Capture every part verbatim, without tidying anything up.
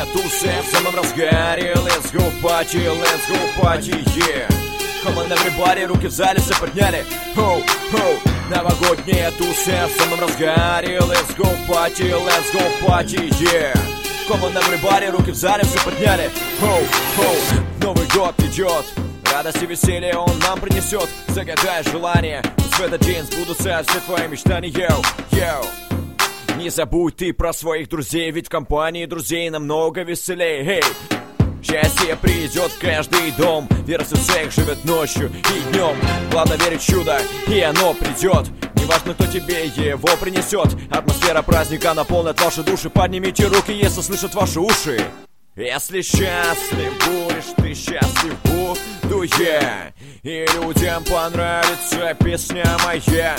тусы в самом разгаре. Let's go party, let's go party, yeah. Come on everybody, руки в зале все подняли. Ho, ho. Новогодние тусы в самом разгаре. Let's go party, let's go party, yeah. Come on everybody, руки в зале все подняли. Ho, ho. Новый год идет, радость и веселье он нам принесет. Загадай желание, в этот день сбудутся все твои мечтания. Йоу, йоу. Не забудь ты про своих друзей, ведь в компании друзей намного веселей. Hey. Счастье придет в каждый дом, вера в сердцах живет ночью и днем. Главное верить в чудо, и оно придет. Неважно, кто тебе его принесет. Атмосфера праздника наполнит ваши души. Поднимите руки, если слышат ваши уши. Если счастлив будешь, ты счастлив буду я. И людям понравится песня моя.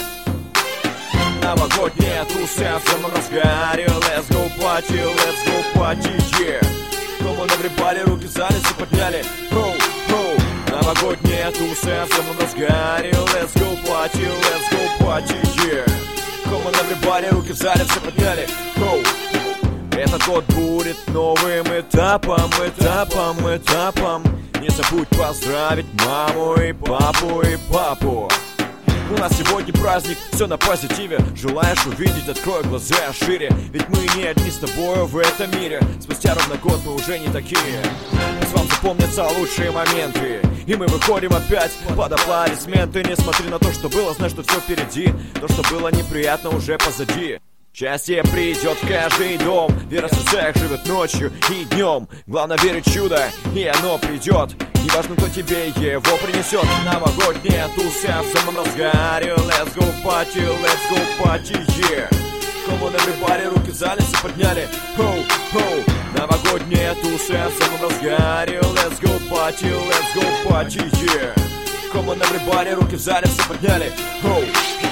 Новогодняя туса в самом разгаре. Let's go party, let's go party, yeah. Come on everybody, руки в зале все подняли. Ho, ho. Новогодняя туса в самом разгаре. Let's go party, let's go party, yeah. Come on everybody, руки в зале все подняли. Ho. Этот год будет новым этапом, этапом, этапом. Не забудь поздравить маму и папу и папу. У нас сегодня праздник, все на позитиве. Желаешь увидеть, открой глаза шире. Ведь мы не одни с тобою в этом мире. Спустя ровно год мы уже не такие. Пусть вам запомнятся лучшие моменты. И мы выходим опять под аплодисменты. Не смотри на то, что было, знай, что все впереди. То, что было неприятно, уже позади. Счастье придет в каждый дом. Вера в сердцах живет ночью и днем. Главное верить в чудо, и оно придет. Неважно, кто тебе его принесет. Новогодняя туса в самом разгаре. Let's go party, let's go party, yeah. Come on everybody, руки в зале все подняли. Ho, ho. Новогодняя туса в самом разгаре. Let's go party, let's go party, yeah. Come on everybody, руки в зале все подняли. Ho.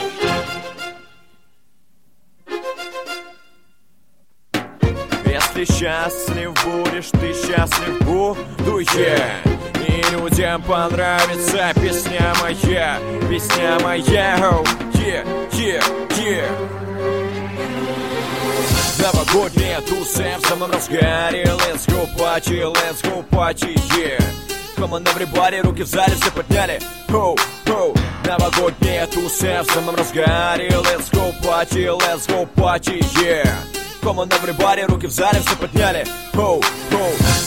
Если счастлив будешь, ты счастлив буду я. И людям понравится песня моя, песня моя. Oh, yeah, yeah, yeah. Новогодняя туса в самом разгаре. Let's go party, let's go party, yeah. Come on everybody, руки в зале все подняли. Ho, ho. Новогодняя туса в самом разгаре. Let's go party, let's go party, yeah. Come on everybody, руки в зале все подняли. Ho, ho.